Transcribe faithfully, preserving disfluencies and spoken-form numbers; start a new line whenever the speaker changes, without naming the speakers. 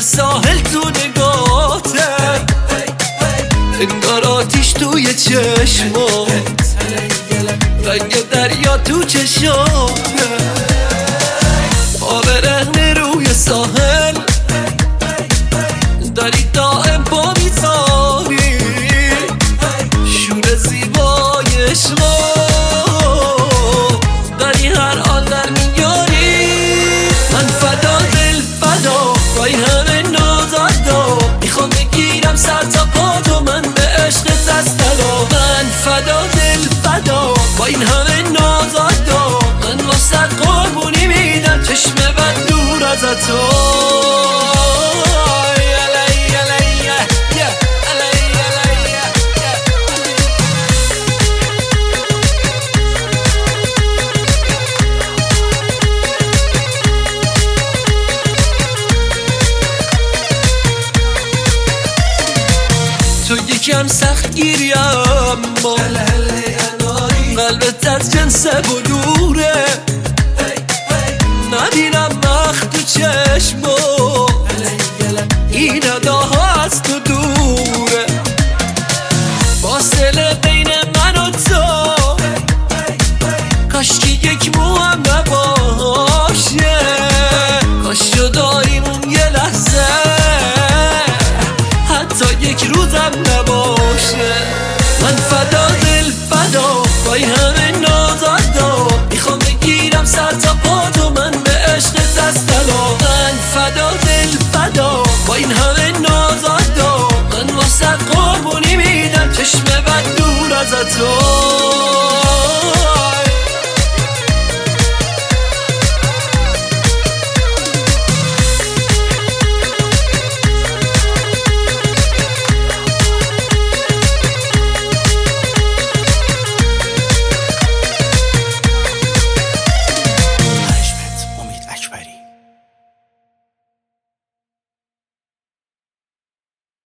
ساحل تو نگاته، انگار آتیش توی چشمات، رنگ دریا تو چشاته، پا برهنه روی ساحل داری دائم پا میذاری، شور زیبای عشقا داری هر آن در میاری. من فدا دل فدا با این همه نازادا، میخوام بگیرم سر تا پا تو، من به عشقت از طلا. من فدا دل فدا با این همه نازادا، من واسه قربونی میدم چشم بد دور از تو. تو یکم سخت گیری اما قلبت از جنس بلوره، نبینم مخت تو چشمو این اداها از تو دوره، فاصله بین من و تو کاشکی یک مو هم نباشه، کاش داریم اون یه لحظه حتی یک روزم نباشه. من فدا دل فدا با این همه نازادا، میخوام بگیرم سر تا پا تو، من به عشقت از طلا. من فدا دل فدا با این همه نازادا، من واسه قربونی میدم چشم بد دور از تو.